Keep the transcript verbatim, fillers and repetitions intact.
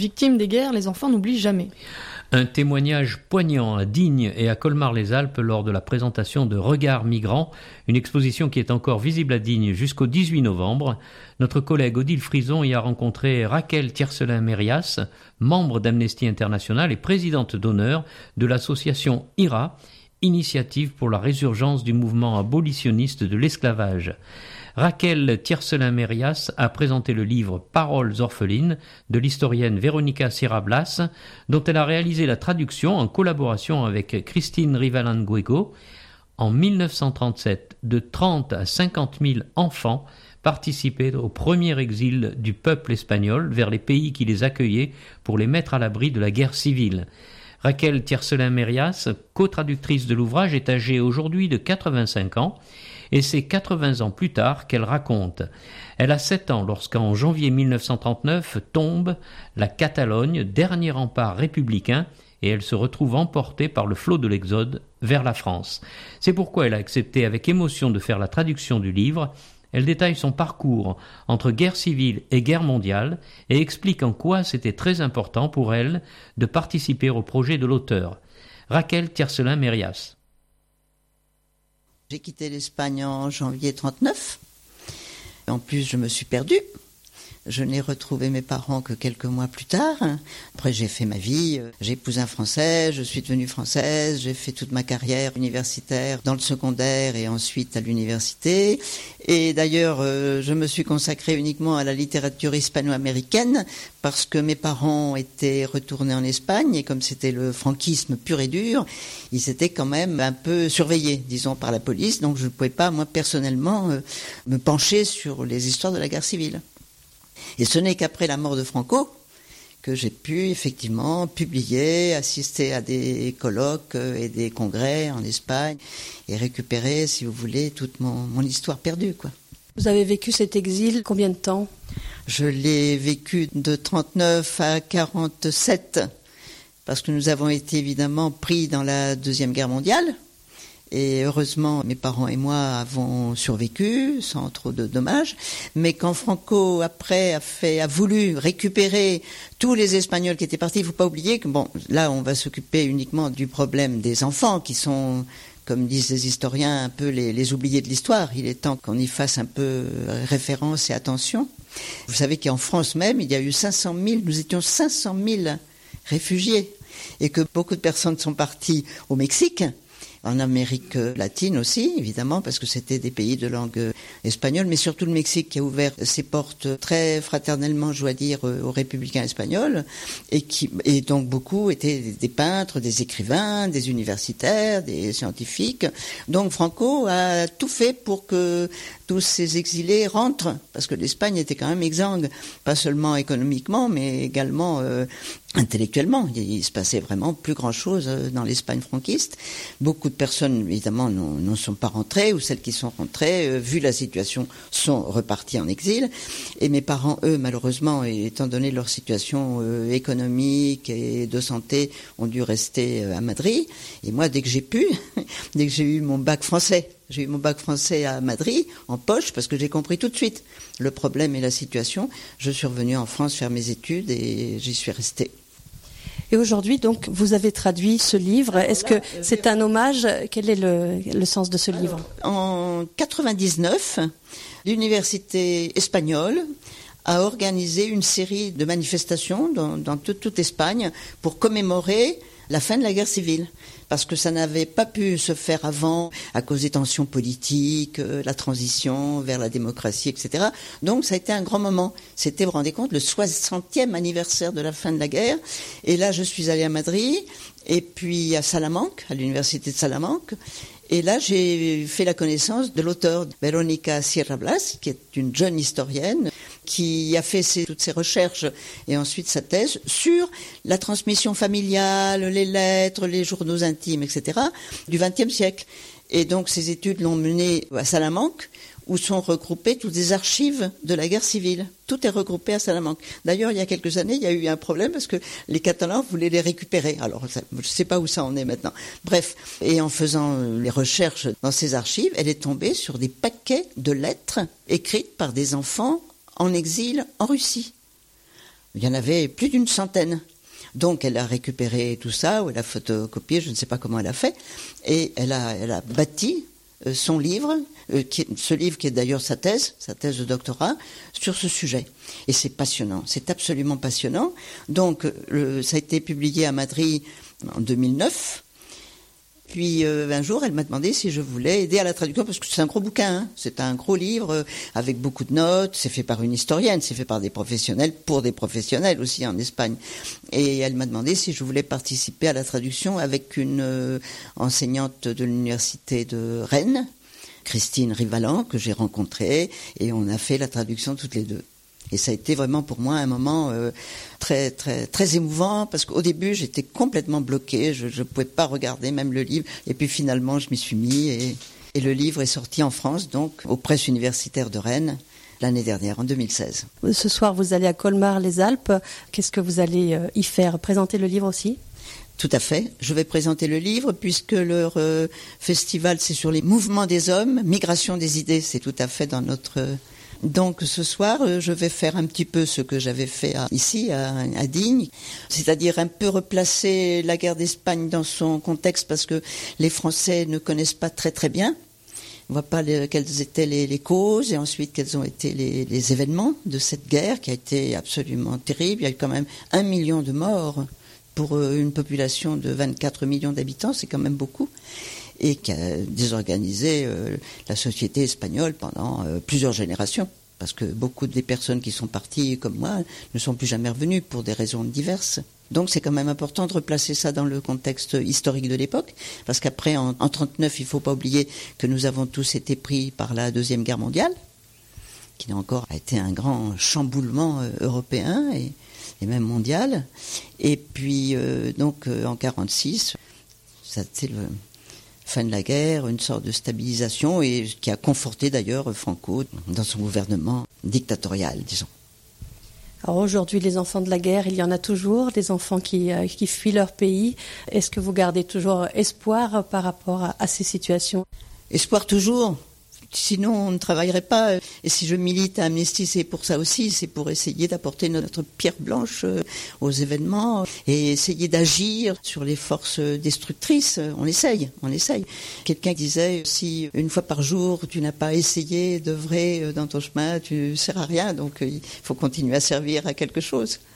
victimes des guerres, les enfants n'oublient jamais. Un témoignage poignant à Digne et à Colmar-les-Alpes lors de la présentation de Regards migrants, une exposition qui est encore visible à Digne jusqu'au dix-huit novembre. Notre collègue Odile Frison y a rencontré Raquel Tiercelin-Mérias, membre d'Amnesty International et présidente d'honneur de l'association I R A, Initiative pour la résurgence du mouvement abolitionniste de l'esclavage. Raquel Tiercelin-Mérias a présenté le livre « Paroles orphelines » de l'historienne Véronica Sierra-Blas, dont elle a réalisé la traduction en collaboration avec Christine Rivalan-Guego. En mille neuf cent trente-sept, de trente à cinquante mille enfants participaient au premier exil du peuple espagnol vers les pays qui les accueillaient pour les mettre à l'abri de la guerre civile. Raquel Tiercelin-Mérias, co-traductrice de l'ouvrage, est âgée aujourd'hui de quatre-vingt-cinq ans et c'est quatre-vingts ans plus tard qu'elle raconte. Elle a sept ans lorsqu'en janvier mille neuf cent trente-neuf tombe la Catalogne, dernier rempart républicain, et elle se retrouve emportée par le flot de l'Exode vers la France. C'est pourquoi elle a accepté avec émotion de faire la traduction du livre. Elle détaille son parcours entre guerre civile et guerre mondiale et explique en quoi c'était très important pour elle de participer au projet de l'auteur. Raquel Tiercelin-Mérias. J'ai quitté l'Espagne en janvier trente-neuf. En plus, je me suis perdue. Je n'ai retrouvé mes parents que quelques mois plus tard. Après, j'ai fait ma vie. J'ai épousé un Français, je suis devenue française. J'ai fait toute ma carrière universitaire dans le secondaire et ensuite à l'université. Et d'ailleurs, euh, je me suis consacrée uniquement à la littérature hispano-américaine parce que mes parents étaient retournés en Espagne et comme c'était le franquisme pur et dur, ils étaient quand même un peu surveillés, disons, par la police. Donc je ne pouvais pas, moi, personnellement, euh, me pencher sur les histoires de la guerre civile. Et ce n'est qu'après la mort de Franco que j'ai pu effectivement publier, assister à des colloques et des congrès en Espagne et récupérer, si vous voulez, toute mon, mon histoire perdue, quoi. Vous avez vécu cet exil combien de temps ? Je l'ai vécu de trente-neuf à quarante-sept parce que nous avons été évidemment pris dans la Deuxième Guerre mondiale. Et heureusement, mes parents et moi avons survécu sans trop de dommages. Mais quand Franco, après, a fait, a voulu récupérer tous les Espagnols qui étaient partis, il ne faut pas oublier que, bon, là, on va s'occuper uniquement du problème des enfants qui sont, comme disent les historiens, un peu les, les oubliés de l'histoire. Il est temps qu'on y fasse un peu référence et attention. Vous savez qu'en France même, il y a eu cinq cent mille, nous étions cinq cent mille réfugiés. Et que beaucoup de personnes sont parties au Mexique. En Amérique latine aussi, évidemment, parce que c'était des pays de langue espagnole, mais surtout le Mexique qui a ouvert ses portes très fraternellement, je dois dire, aux républicains espagnols, et qui, et donc beaucoup étaient des peintres, des écrivains, des universitaires, des scientifiques. Donc Franco a tout fait pour que tous ces exilés rentrent, parce que l'Espagne était quand même exsangue, pas seulement économiquement, mais également euh, intellectuellement. Il, il se passait vraiment plus grand-chose dans l'Espagne franquiste. Beaucoup de personnes, évidemment, ne sont pas rentrées, ou celles qui sont rentrées, euh, vu la situation, sont reparties en exil. Et mes parents, eux, malheureusement, étant donné leur situation euh, économique et de santé, ont dû rester euh, à Madrid. Et moi, dès que j'ai pu, dès que j'ai eu mon bac français, j'ai eu mon bac français à Madrid, en poche, parce que j'ai compris tout de suite le problème et la situation. Je suis revenue en France faire mes études et j'y suis restée. Et aujourd'hui, donc, vous avez traduit ce livre. Est-ce que c'est un hommage ? Quel est le, le sens de ce livre ? En quatre-vingt-dix-neuf, l'université espagnole a organisé une série de manifestations dans, dans toute, toute Espagne pour commémorer la fin de la guerre civile. Parce que ça n'avait pas pu se faire avant à cause des tensions politiques, euh, la transition vers la démocratie, et cetera. Donc ça a été un grand moment. C'était, vous vous rendez compte, le soixantième anniversaire de la fin de la guerre. Et là, je suis allée à Madrid, et puis à Salamanque, à l'université de Salamanque. Et là, j'ai fait la connaissance de l'auteur, Véronica Sierra-Blas, qui est une jeune historienne, qui a fait ses, toutes ses recherches et ensuite sa thèse sur la transmission familiale, les lettres, les journaux intimes, et cetera, du vingtième siècle. Et donc, ces études l'ont menée à Salamanque, où sont regroupées toutes les archives de la guerre civile. Tout est regroupé à Salamanque. D'ailleurs, il y a quelques années, il y a eu un problème parce que les Catalans voulaient les récupérer. Alors, je ne sais pas où ça en est maintenant. Bref, et en faisant les recherches dans ces archives, elle est tombée sur des paquets de lettres écrites par des enfants en exil en Russie. Il y en avait plus d'une centaine. Donc elle a récupéré tout ça, ou elle a photocopié, je ne sais pas comment elle a fait, et elle a, elle a bâti euh, son livre, euh, qui est, ce livre qui est d'ailleurs sa thèse, sa thèse de doctorat, sur ce sujet. Et c'est passionnant, c'est absolument passionnant. Donc le, ça a été publié à Madrid en deux mille neuf. Puis euh, un jour, elle m'a demandé si je voulais aider à la traduction, parce que c'est un gros bouquin, hein. C'est un gros livre euh, avec beaucoup de notes, c'est fait par une historienne, c'est fait par des professionnels, pour des professionnels aussi en Espagne. Et elle m'a demandé si je voulais participer à la traduction avec une euh, enseignante de l'université de Rennes, Christine Rivalan, que j'ai rencontrée, et on a fait la traduction toutes les deux. Et ça a été vraiment pour moi un moment euh, très très très émouvant, parce qu'au début j'étais complètement bloquée, je ne pouvais pas regarder même le livre, et puis finalement je m'y suis mis, et, et le livre est sorti en France, donc aux presses universitaires de Rennes, l'année dernière, en deux mille seize. Ce soir vous allez à Colmar-les-Alpes, qu'est-ce que vous allez y faire? Présenter le livre aussi? Tout à fait. Je vais présenter le livre puisque leur euh, festival, c'est sur les mouvements des hommes, migration des idées, c'est tout à fait dans notre... Euh, Donc ce soir, je vais faire un petit peu ce que j'avais fait à, ici, à, à Digne, c'est-à-dire un peu replacer la guerre d'Espagne dans son contexte, parce que les Français ne connaissent pas très très bien. On ne voit pas les, quelles étaient les, les causes, et ensuite quels ont été les, les événements de cette guerre qui a été absolument terrible. Il y a eu quand même un million de morts pour une population de vingt-quatre millions d'habitants, c'est quand même beaucoup, et qui a désorganisé euh, la société espagnole pendant euh, plusieurs générations, parce que beaucoup des personnes qui sont parties, comme moi, ne sont plus jamais revenues pour des raisons diverses. Donc c'est quand même important de replacer ça dans le contexte historique de l'époque, parce qu'après, en, en trente-neuf, il ne faut pas oublier que nous avons tous été pris par la Deuxième Guerre mondiale, qui encore a été un grand chamboulement euh, européen et, et même mondial. Et puis, euh, donc, euh, en quarante-six, ça c'est le... fin de la guerre, une sorte de stabilisation, et qui a conforté d'ailleurs Franco dans son gouvernement dictatorial, disons. Alors aujourd'hui, les enfants de la guerre, il y en a toujours, des enfants qui, euh, qui fuient leur pays. Est-ce que vous gardez toujours espoir par rapport à, à ces situations? Espoir toujours. Sinon, on ne travaillerait pas. Et si je milite à Amnesty, c'est pour ça aussi. C'est pour essayer d'apporter notre pierre blanche aux événements et essayer d'agir sur les forces destructrices. On essaye, on essaye. Quelqu'un disait, si une fois par jour, tu n'as pas essayé d'œuvrer dans ton chemin, tu ne sers à rien. Donc, il faut continuer à servir à quelque chose.